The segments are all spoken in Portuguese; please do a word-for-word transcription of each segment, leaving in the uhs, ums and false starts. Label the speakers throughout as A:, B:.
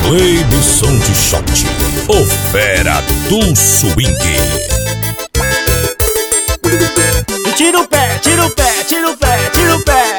A: Cleibson de Shot, o fera do swing.
B: Tira o pé, tira o pé, tira o pé, tira o pé.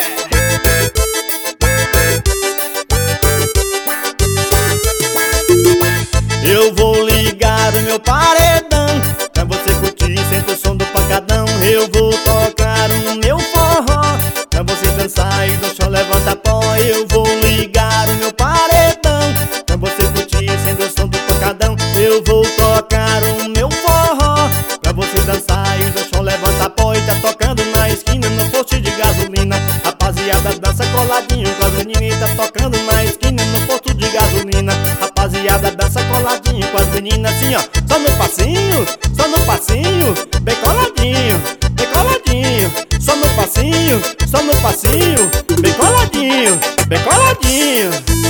B: Eu vou ligar o meu paredão pra você curtir, sente o som do pancadão. Eu vou tocar o meu forró pra você dançar e do chão levanta pó. Eu vou ligar o meu paredão pra você curtir, sente o som do pancadão. Eu vou tocar o meu forró pra você dançar e do chão levanta pó. E tá tocando na esquina, no posto de gasolina. Rapaziada dança coladinho com as meninas. E tá tocando na esquina, no posto de gasolina. Rapaziada dança coladinho com as meninas, assim ó. Só no passinho, só no passinho, bem coladinho, bem coladinho. Só no passinho, só no passinho, bem coladinho, bem coladinho.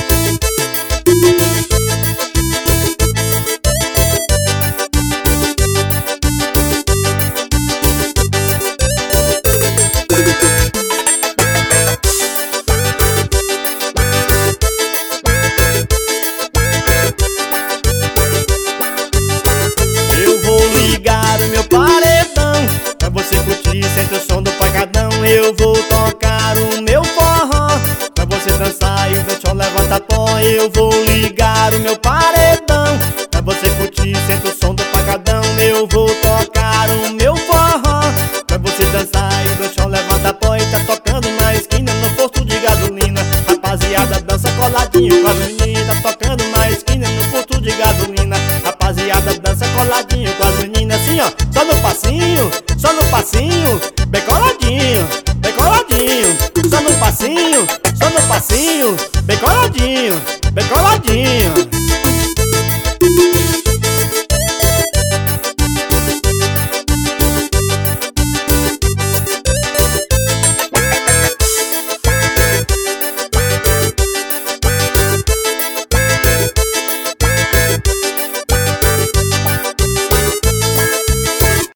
B: Você curtir, sente o som do pancadão. Eu vou tocar o meu forró pra você dançar e o meu chão levanta pó. Eu vou ligar o meu paredão pra você curtir, sente o som do pancadão. Eu vou tocar o meu forró pra você dançar e o meu chão levanta pó. E tá tocando na esquina, no posto de gasolina. Rapaziada dança coladinho com as meninas. Tá tocando na esquina, no posto de gasolina. Rapaziada dança coladinho com as meninas, assim ó. Só no passinho, só no passinho, bem coladinho, bem coladinho. Só no passinho, só no passinho, bem coladinho, bem coladinho.